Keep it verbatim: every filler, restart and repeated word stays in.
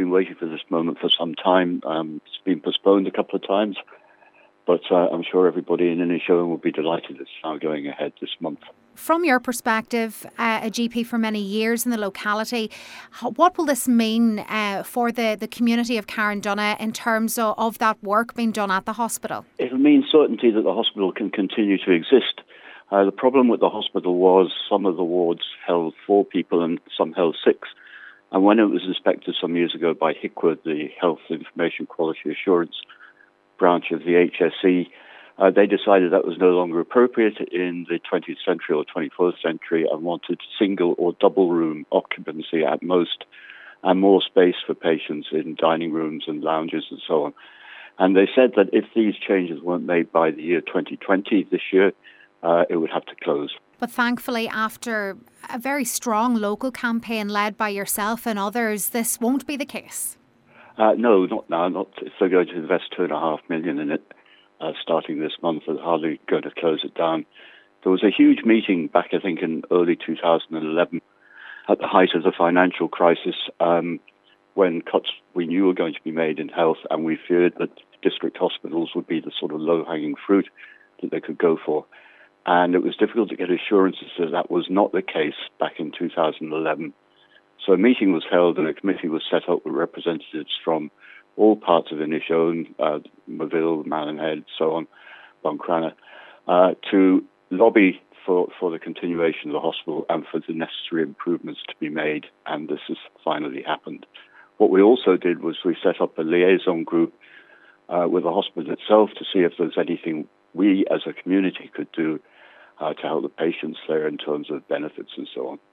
been waiting for this moment for some time. Um, it's been postponed a couple of times, but uh, I'm sure everybody in Inishowen will be delighted it's now going ahead this month. From your perspective, uh, a G P for many years in the locality, what will this mean uh, for the, the community of Carndonagh in terms of, of that work being done at the hospital? It will mean certainty that the hospital can continue to exist. Uh, the problem with the hospital was some of the wards held four people and some held six. And when it was inspected some years ago by H I C W A, the Health Information Quality Assurance branch of the H S E, Uh, they decided that was no longer appropriate in the twentieth century or twenty-first century and wanted single or double room occupancy at most and more space for patients in dining rooms and lounges and so on. And they said that if these changes weren't made by the year twenty twenty, this year, uh, it would have to close. But thankfully, after a very strong local campaign led by yourself and others, this won't be the case. Uh, no, not now. Not if they're going to invest two and a half million in it. Uh, starting this month, they're hardly going to close it down. There was a huge meeting back, I think, in early two thousand eleven, at the height of the financial crisis, um, when cuts we knew were going to be made in health, and we feared that district hospitals would be the sort of low-hanging fruit that they could go for. And it was difficult to get assurances that that was not the case back in two thousand eleven. So a meeting was held and a committee was set up with representatives from all parts of Inishowen, uh, Moville, Mallinhead, so on, Buncrana, uh, to lobby for, for the continuation of the hospital and for the necessary improvements to be made, and this has finally happened. What we also did was we set up a liaison group uh, with the hospital itself to see if there's anything we as a community could do uh, to help the patients there in terms of benefits and so on.